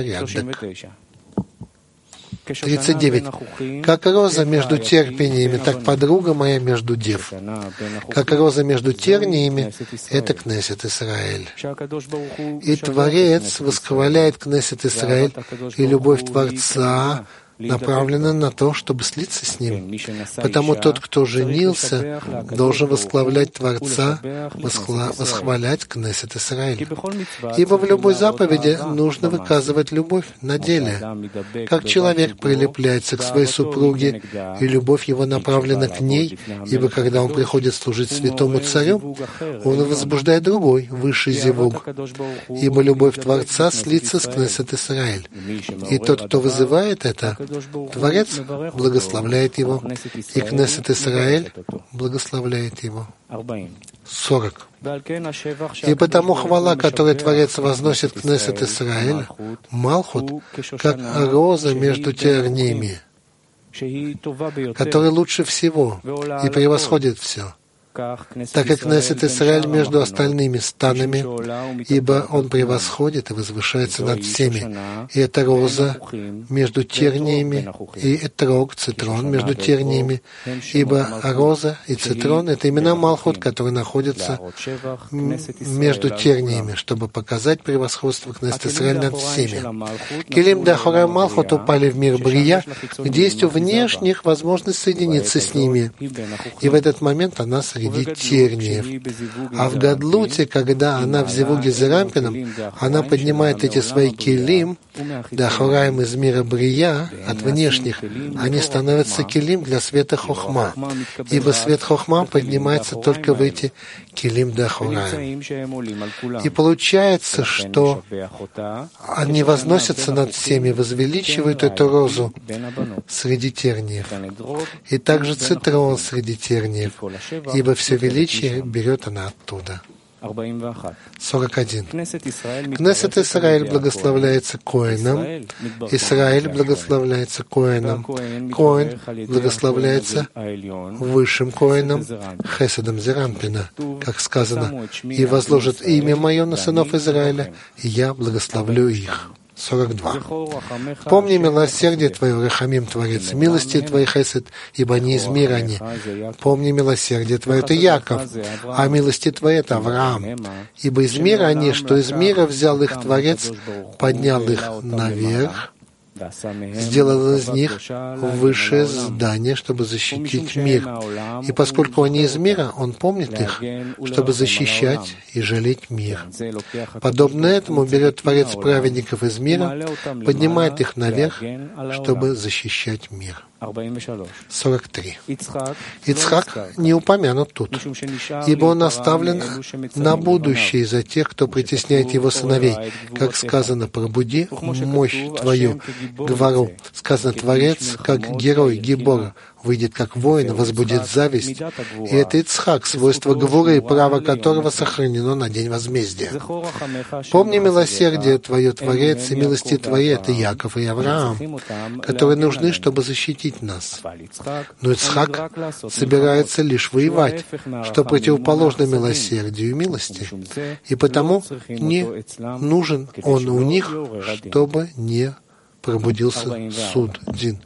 тридцать девять. Как роза между терпениями, так подруга моя между дев. Как роза между терниями, это Кнессет Исраэль. И Творец восхваляет Кнессет Исраэль, и любовь Творца направлена на то, чтобы слиться с Ним. Потому тот, кто женился, должен восславлять Творца, восхла... восхвалять Кнессет Исраэль. Ибо в любой заповеди нужно выказывать любовь на деле. Как человек прилепляется к своей супруге, и любовь его направлена к ней, ибо когда он приходит служить святому царю, он возбуждает другой, высший зевуг. Ибо любовь Творца слится с Кнессет Исраэль. И тот, кто вызывает это, Творец благословляет его, и Кнессет Исраэль благословляет его. сорок. И потому хвала, которую Творец возносит Кнессет Исраэль, Малхут, как роза между терниями, который лучше всего и превосходит все. Так как Кнессет Исраэль между остальными станами, ибо он превосходит и возвышается над всеми. И это роза между терниями, и этрог, цитрон между терниями, ибо роза и цитрон — это имена Малхут, которые находятся между терниями, чтобы показать превосходство Кнессет Исраэль над всеми. Келим Дахора Малхут упали в мир Брия, где есть у внешних возможность соединиться с ними. И в этот момент она среди терниев. А в Гадлуте, когда она в зевуге за Рампином, она поднимает эти свои келим, дахораем из мира Брия, от внешних, они становятся келим для света Хохма, ибо свет Хохма поднимается только в эти келим дахораем. И получается, что они возносятся над всеми, возвеличивают эту розу среди терниев, и также цитрон среди терниев, ибо все величие берет она оттуда. сорок один. Кнессет Исраэль благословляется Коэном. Израиль благословляется Коэном. Коэн благословляется высшим Коэном, Хеседом Зеранпина, как сказано, «И возложит имя мое на сынов Израиля, и я благословлю их». сорок два. «Помни милосердие Твое, Рахамим, Творец, милости Твои, Хесед, ибо не из мира они. Помни милосердие Твое, это Яков, а милости Твои, это Авраам. Ибо из мира они, что из мира взял их Творец, поднял их наверх, сделал из них высшее здание, чтобы защитить мир. И поскольку они из мира, Он помнит их, чтобы защищать и жалеть мир. Подобно этому берет Творец праведников из мира, поднимает их наверх, чтобы защищать мир». сорок три. Ицхак не упомянут тут, ибо он оставлен на будущее за тех, кто притесняет его сыновей. Как сказано, «Пробуди мощь твою, Гвару». Сказано, Творец, как герой, гибор, выйдет как воин, возбудит зависть. И это Ицхак, свойство Гвуры, право которого сохранено на день возмездия. Помни милосердие Твое, Творец, и милости Твои, это Яков и Авраам, которые нужны, чтобы защитить нас. Но Ицхак собирается лишь воевать, что противоположно милосердию и милости. И потому не нужен он у них, чтобы не пробудился суд. Дин.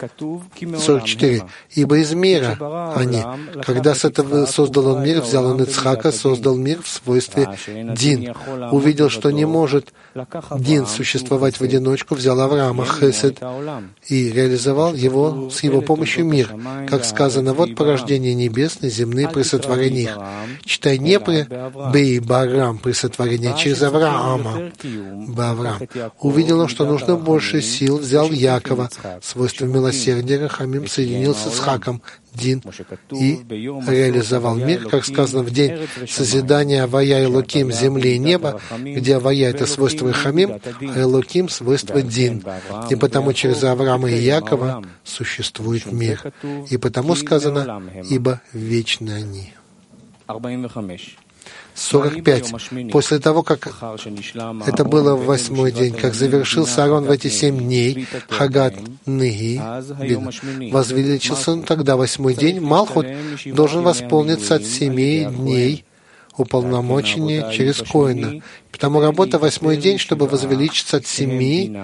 сорок четыре. «Ибо из мира они, когда с этого создал он мир, взял он Ицхака, создал мир в свойстве Дин. Увидел, что не может Дин существовать в одиночку, взял Авраама, Хесед, и реализовал его с его помощью мир. Как сказано, вот порождение небесное, земные при сотворении их. Читай не при Бей Барам при сотворении, а через Авраама. Баврам. Увидел он, что нужно больше сил, взял Якова, свойство милосердия, Рахамим, соединился с Ицхаком, Дин, и реализовал мир, как сказано, в день созидания Авая и Элоким земли и неба, где Авая — это свойство Рахамим, а Элоким — свойство Дин. И потому через Авраама и Якова существует мир. И потому сказано, ибо вечны они. сорок пять. После того, как это было в восьмой день, как завершился Аарон в эти семь дней, Хагат Ныги, возвеличился он тогда, восьмой день, Малхут должен восполниться от семи дней уполномочения через Коэна. Потому работа восьмой день, чтобы возвеличиться от семи,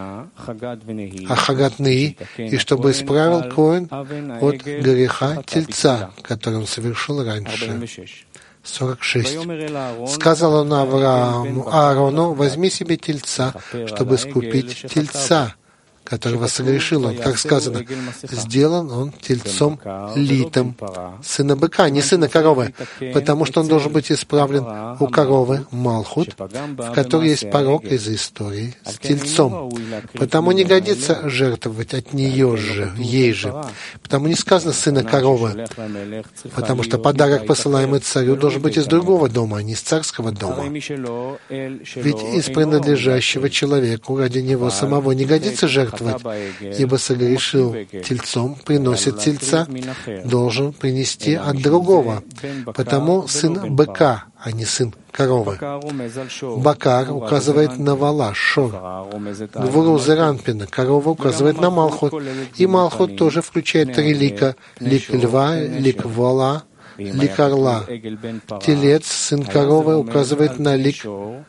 а Хагат Ныги, и чтобы исправил Коэн от греха тельца, который он совершил раньше. сорок шесть. Сказал он Аврааму, Аарону, возьми себе тельца, чтобы искупить тельца, которого согрешил он. Как сказано, сделан он тельцом литым, сына быка, не сына коровы, потому что он должен быть исправлен у коровы Малхут, в которой есть порок из-за истории с тельцом. Потому не годится жертвовать от нее же, ей же. Потому не сказано сына коровы, потому что подарок, посылаемый царю, должен быть из другого дома, а не из царского дома. Ведь из принадлежащего человеку ради него самого не годится жертва, ибо согрешил тельцом, приносит тельца, должен принести от другого. Потому сын быка, а не сын коровы. Бакар указывает на вала, шор. Гвуру Зеранпина, корова указывает на Малхут. И Малхут тоже включает три лика. Лик льва, лик вала, лик орла. Телец, сын коровы, указывает на лик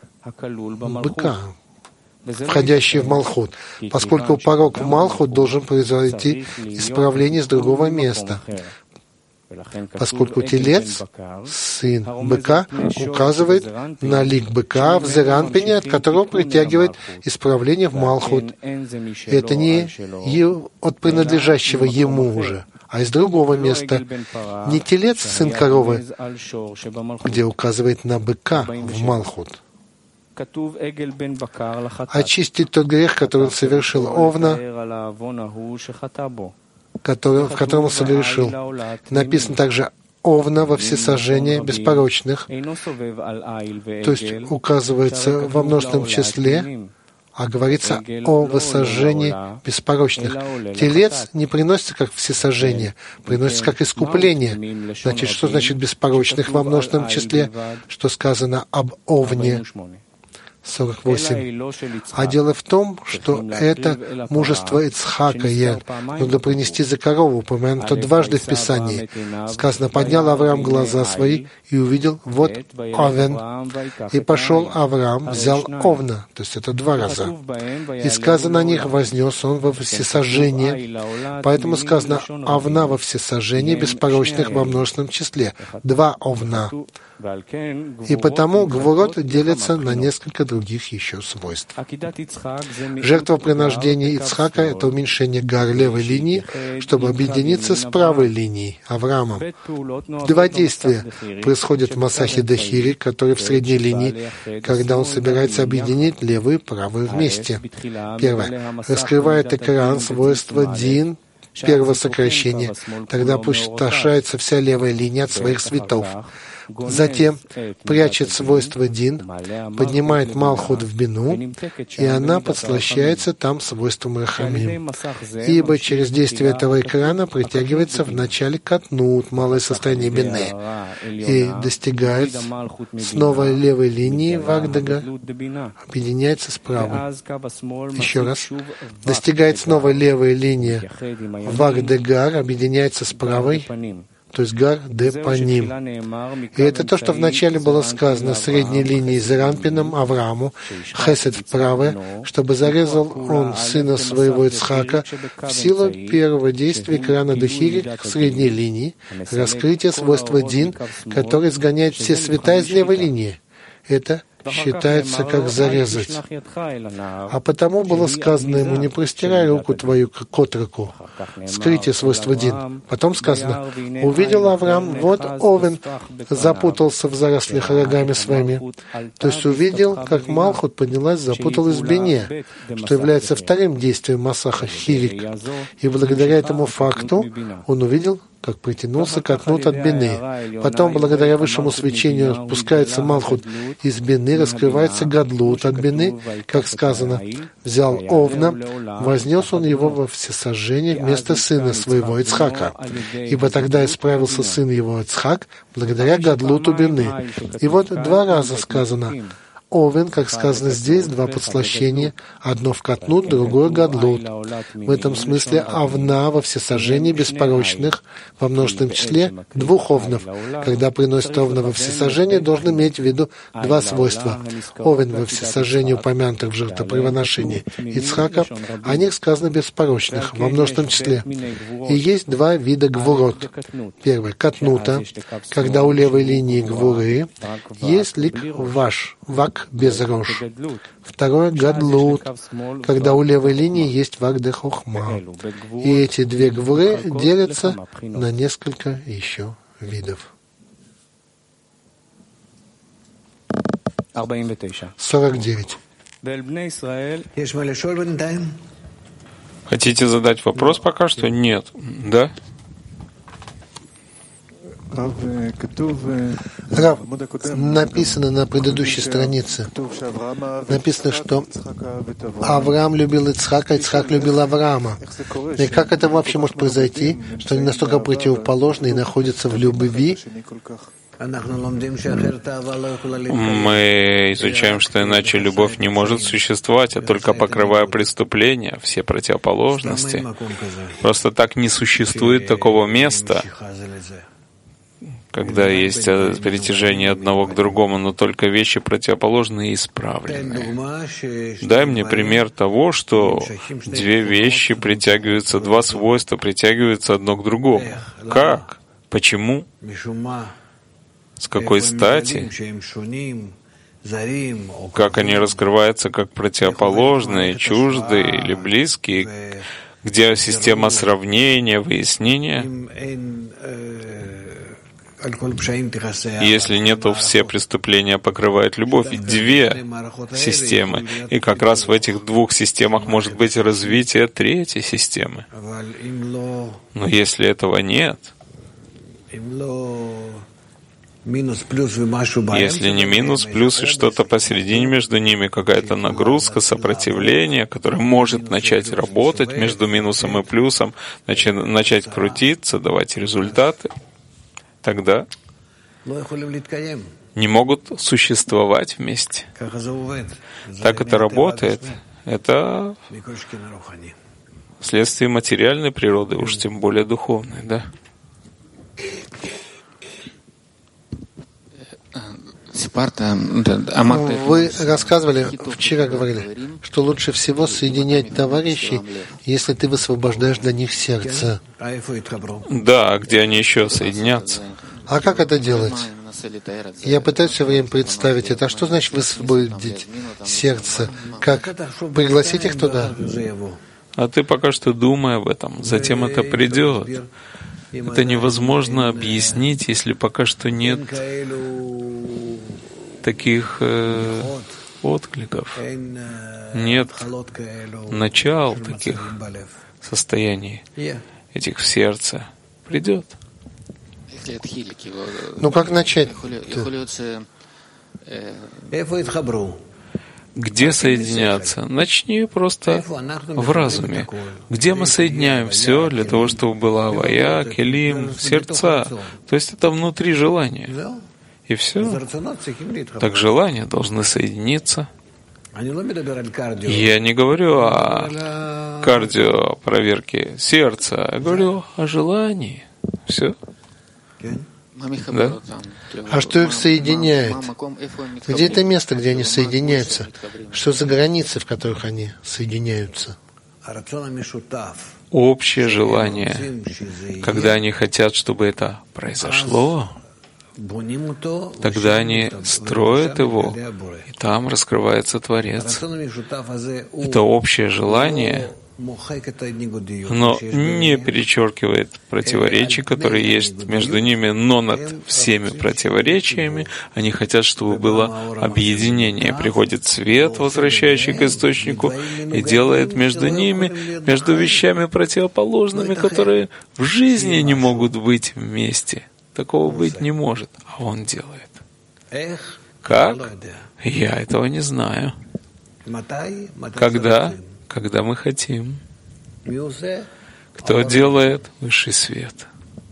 быка, входящий в Малхут, поскольку порок в Малхут должен произойти исправление с другого места, поскольку телец, сын быка, указывает на лик быка в Зеранпине, от которого притягивает исправление в Малхут. Это не от принадлежащего ему уже, а из другого места. Не телец, сын коровы, где указывает на быка в Малхут. Очистить тот грех, который он совершил, Овна, который, в котором он совершил. Написано также Овна во всесожжение беспорочных, то есть указывается во множественном числе а говорится о высожжении беспорочных. Телец не приносится как всесожжение, приносится как искупление. Значит, что значит беспорочных во множественном числе? Что сказано об овне? сорок восемь. А дело в том, что это мужество Ицхака нужно принести за корову, упомянуто дважды в Писании. Сказано, поднял Авраам глаза свои и увидел, вот овен. И пошел Авраам, взял овна, то есть это два раза. И сказано о них, вознес он во всесожжение. Поэтому сказано, овна во всесожжение, беспорочных во множественном числе. Два овна. И потому гвурот делится на несколько других еще свойств. Жертвоприношение Ицхака — это уменьшение гар левой линии, чтобы объединиться с правой линией, Авраамом. Два действия происходят в Масахе Дахири, который в средней линии, когда он собирается объединить левую и правую вместе. Первое. Раскрывает экран свойства Дин, первого сокращения. Тогда опустошается вся левая линия от своих цветов. Затем прячет свойство Дин, поднимает Малхут в Бину, и она подслащается там свойством Рахамим. Ибо через действие этого экрана притягивается в начале Катнут, малое состояние Бины, и достигает снова левой линии Вагдага, объединяется с правой. Еще раз. Достигает снова левой линии Вагдагар, объединяется с правой, то есть гар де паним. И это то, что вначале было сказано средней линией за Рампином Аврааму, хесед вправо, чтобы зарезал он сына своего Ицхака в силу первого действия экрана Дахири к средней линии, раскрытие свойства Дин, который сгоняет все света из левой линии. Это считается как зарезать. А потому было сказано ему, не простирай руку твою к отроку, скрытие свойства Дин. Потом сказано, увидел Авраам, вот овен запутался в зарослях рогами своими. То есть увидел, как Малхут поднялась, запуталась в Бине, что является вторым действием Масаха Хирик. И благодаря этому факту он увидел, как притянулся Катнут от Бины. Потом, благодаря высшему свечению, спускается Малхут из Бины, раскрывается Гадлут от Бины, как сказано, взял овна, вознес он его во всесожжение вместо сына своего Ицхака. Ибо тогда исправился сын его Ицхак, благодаря Гадлуту Бины. И вот два раза сказано, овен, как сказано здесь, два подслащения, одно в Катнут, другое Гадлут. В этом смысле овна во всесожжении беспорочных во множественном числе двух овнов. Когда приносит овна во всесожжение, должен иметь в виду два свойства. Овен во всесожжении, упомянутых в жертвоприношении Ицхака, о них сказано беспорочных во множественном числе. И есть два вида гвурот. Первый — Катнута, когда у левой линии гвуры есть лик ваш, вак без рож. Второе — Гадлут, когда у левой линии есть вак де хохма. И эти две гвуры делятся на несколько еще видов. сорок девять. Хотите задать вопрос пока что? Нет. Да? Рав, написано на предыдущей странице, написано, что Авраам любил Ицхака, Ицхак любил Авраама. И как это вообще может произойти, что они настолько противоположны и находятся в любви? Мы изучаем, что иначе любовь не может существовать, а только покрывая преступления, все противоположности. Просто так не существует такого места, когда есть притяжение одного к другому, но только вещи противоположные и исправленные. Дай мне пример того, что две вещи притягиваются, два свойства притягиваются одно к другому. Как? Почему? С какой стати? Как они раскрываются как противоположные, чуждые или близкие? Где система сравнения, выяснения? Если нет, то все преступления покрывают любовь. Две системы. И как раз в этих двух системах может быть развитие третьей системы. Но если этого нет, Если не минус, плюс и что-то посередине между ними, какая-то нагрузка, сопротивление, которое может начать работать между минусом и плюсом, начать, начать крутиться, давать результаты, тогда не могут существовать вместе. Так это работает. Это вследствие материальной природы, уж тем более духовной, да? Вы рассказывали, вчера говорили, что лучше всего соединять товарищей, если ты высвобождаешь для них сердце. Да, а где они еще соединятся? А как это делать? Я пытаюсь все время представить это. А что значит высвободить сердце? Как пригласить их туда? А ты пока что думай об этом, затем это придет. Это невозможно объяснить, если пока что нет таких э, откликов, нет начал таких состояний, этих в сердце. Придет. Ну как начать? Где соединяться? Начни просто в разуме. Где мы соединяем все для того, чтобы была авая, келим, сердца. То есть это внутри желания. И все. Так желания должны соединиться. Я не говорю о кардио проверке сердца, я говорю о желании. Все. Да? А что их соединяет? Где это место, где они соединяются? Что за границы, в которых они соединяются? Общее желание, когда они хотят, чтобы это произошло, тогда они строят его, и там раскрывается Творец. Это общее желание, но не перечеркивает противоречий, которые есть между ними, но над всеми противоречиями они хотят, чтобы было объединение. Приходит свет, возвращающий к источнику, и делает между ними, между вещами противоположными, которые в жизни не могут быть вместе. Такого быть не может, а он делает. Как? Я этого не знаю. Когда? Когда мы хотим. Кто делает? Высший свет.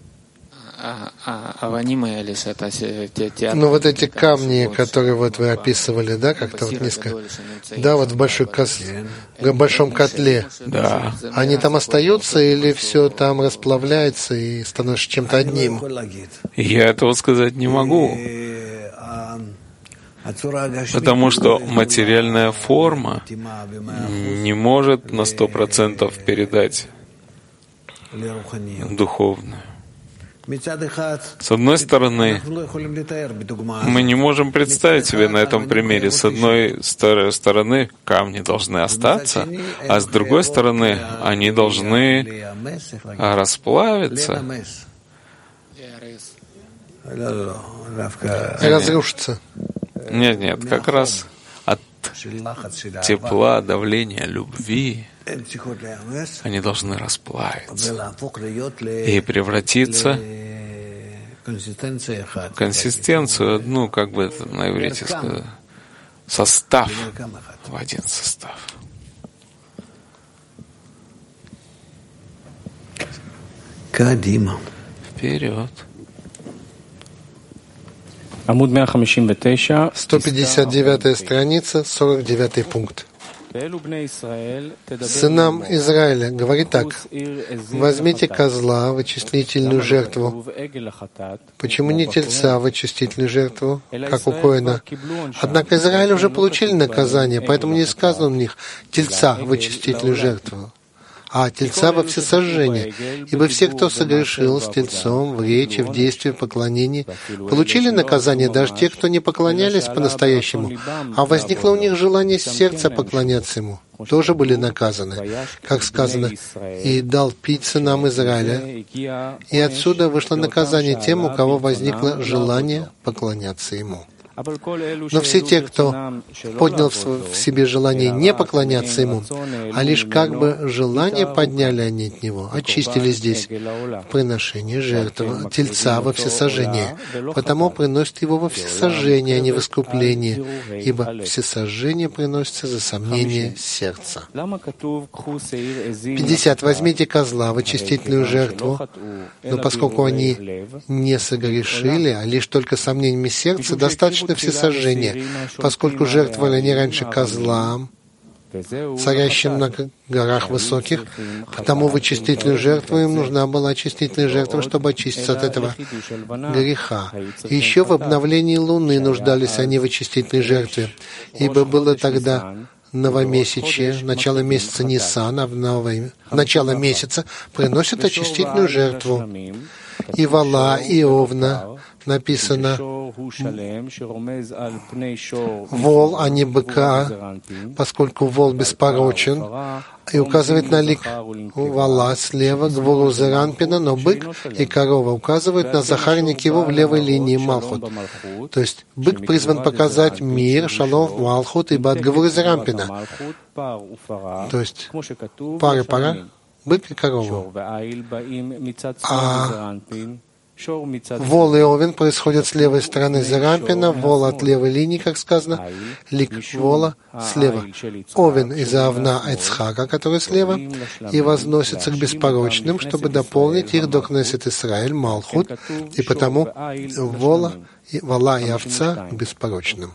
Ну вот эти камни, которые вот вы описывали, да, как-то вот низко, да, вот в большой кос... в большом котле, да. Они там остаются или все там расплавляется и становится чем-то одним? Я этого сказать не могу. Потому что материальная форма не может на сто процентов передать духовную. С одной стороны, мы не можем представить себе на этом примере. С одной стороны, камни должны остаться, а с другой стороны, они должны расплавиться, разрушиться. Нет, нет, как раз от тепла, давления, любви они должны расплавиться и превратиться в консистенцию одну, как бы это на иврите сказать, состав, в один состав. Вперед. сто пятьдесят девятая страница, сорок девятый пункт. Сынам Израиля говорит так: возьмите козла в очистительную жертву. Почему не тельца в очистительную жертву, как у Коэна? Однако Израиль уже получили наказание, поэтому не сказано у них тельца в очистительную жертву, а тельца во всесожжение. Ибо все, кто согрешил с тельцом в речи, в действии, в поклонении, получили наказание, даже те, кто не поклонялись по-настоящему, а возникло у них желание с сердца поклоняться ему, тоже были наказаны. Как сказано, «И дал пить сынам Израиля», и отсюда вышло наказание тем, у кого возникло желание поклоняться ему. Но все те, кто поднял в себе желание не поклоняться Ему, а лишь как бы желание подняли они от Него, очистили здесь в приношении жертвы Тельца во всесожжение. Потому приносят его во всесожжение, а не в искупление, ибо всесожжение приносится за сомнение сердца. пятьдесят. Возьмите козла в очистительную жертву, но поскольку они не согрешили, а лишь только сомнениями сердца, достаточно всесожжения, поскольку жертвовали они раньше козлам, царящим на горах высоких, потому в очистительную жертву им нужна была очистительная жертва, чтобы очиститься от этого греха. И еще в обновлении луны нуждались они в очистительной жертве, ибо было тогда новомесячие, начало месяца Нисан, а в новое, начало месяца приносят очистительную жертву. И вола, и овна написано вол, а не быка, поскольку вол беспорочен, и указывает на лик вола слева, гвуру зеранпина, но бык и корова указывают на захарник его в левой линии Малхут. То есть бык призван показать мир, шалом, Малхут и бат гвуру зеранпина. То есть пара пара, бык и корова. А вол и овен происходят с левой стороны Зерампина, вол от левой линии, как сказано, лик вола слева, овен из-за овна Эцхака, который слева, и возносится к беспорочным, чтобы дополнить их до Кнесет Исраэль, Малхут, и потому вола, вола и овца к беспорочным.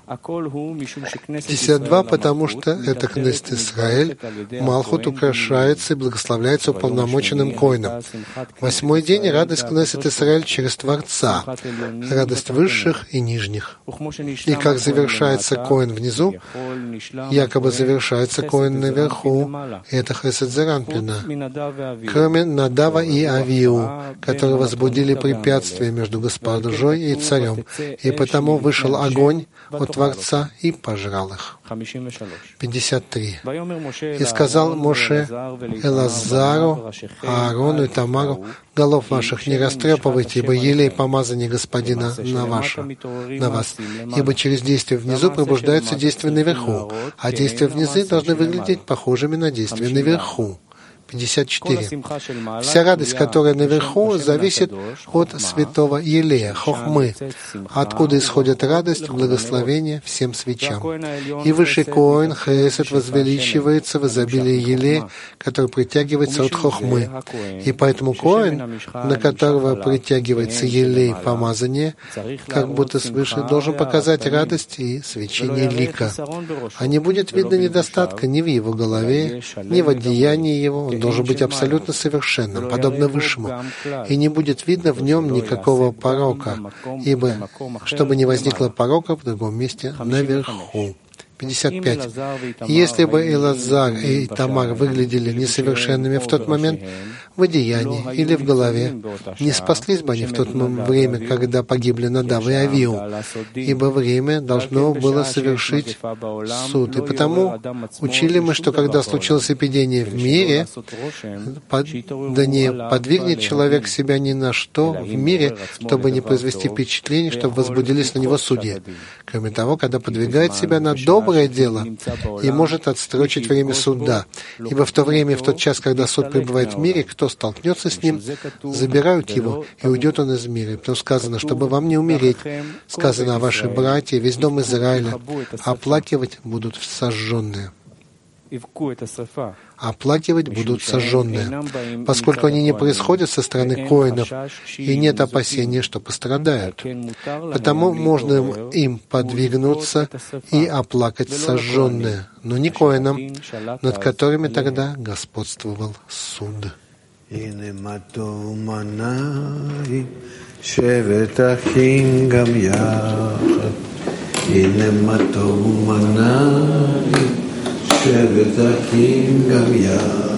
пятьдесят два, потому что это Кнесет Исраэль, Малхут украшается и благословляется уполномоченным коином. Восьмой день — радость Кнесет Исраэль через Творца, радость высших и нижних. И как завершается коин внизу, якобы завершается коин наверху, и это Хесед Зеранпина, кроме Надава и Авиу, которые возбудили препятствия между госпожой и царем, и потому вышел огонь от Творца и пожрал их. пятьдесят три. И сказал Моше Элазару, Аарону и Тамару: голов ваших не растрепывайте, ибо елей помазание Господина на, ваше, на вас. Ибо через действие внизу пробуждается действие наверху, а действия внизу должны выглядеть похожими на действия наверху. пятьдесят четыре. Вся радость, которая наверху, зависит от святого елея, хохмы, откуда исходит радость, благословение всем свечам. И высший коин, хесед, возвеличивается в изобилии елея, который притягивается от хохмы. И поэтому коин, на которого притягивается елей помазание, как будто свыше, должен показать радость и свечение лика. А не будет видно недостатка ни в его голове, ни в одеянии его. Он должен быть абсолютно совершенным, подобно Высшему, и не будет видно в нем никакого порока, ибо, чтобы не возникло порока в другом месте наверху. пятьдесят пять. Если бы Элазар и Тамар выглядели несовершенными в тот момент, в одеянии или в голове, не спаслись бы они в то время, когда погибли Надав и Авиу, ибо время должно было совершить суд. И потому учили мы, что когда случилось эпидемия в мире, под, да не подвигнет человек себя ни на что в мире, чтобы не произвести впечатление, чтобы возбудились на него судьи. Кроме того, когда подвигает себя на доброе дело и может отстрочить время суда, ибо в то время и в тот час, когда суд пребывает в мире, кто столкнется с ним, забирают его, и уйдет он из мира. И потом сказано, чтобы вам не умереть. Сказано: а ваши братья, весь дом Израиля, оплакивать будут сожженные. Оплакивать будут сожженные, поскольку они не происходят со стороны коинов, и нет опасения, что пострадают. Потому можно им подвигнуться и оплакать сожженные, но не коинам, над которыми тогда господствовал суд. שבט אחים גם יחד